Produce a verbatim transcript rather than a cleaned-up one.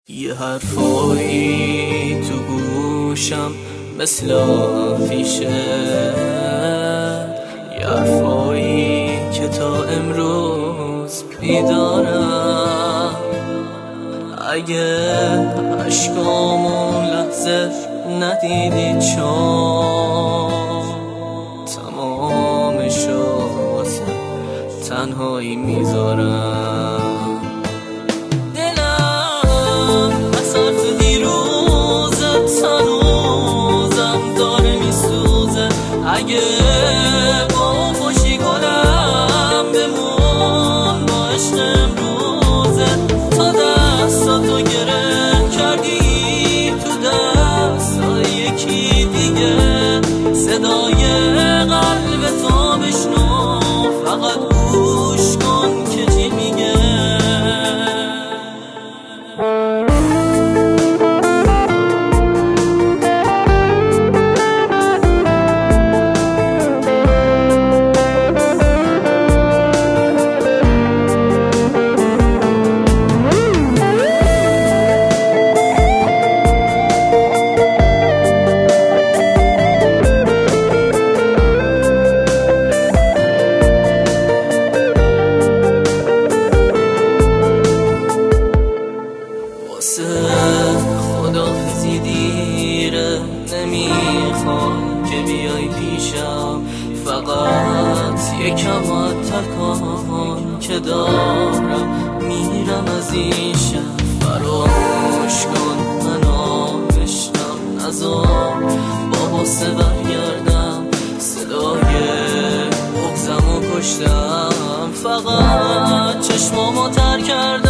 یه حرفایی تو گوشم مثل آفیشه، یه حرفایی که تا امروز بیدارم. اگه عشقامون لحظه ندیدی چون تمامشو واسه تنهایی میذارم. اگه با خوشی گلم بمون با عشق امروزه، تا دستاتو گره کردی تو دستای یکی دیگه، صدای قلب تو بشنو فقط گوش کن که چی میگه. خداحافظی دیره، نمیخوام که بیای پیشم، فقط یکم تکان که دارم میرم از این شهر. فراموش کن منو بشنم، نذار با غصه برگردم، صدای بغضمو کشتم، فقط چشمامو تر کردم.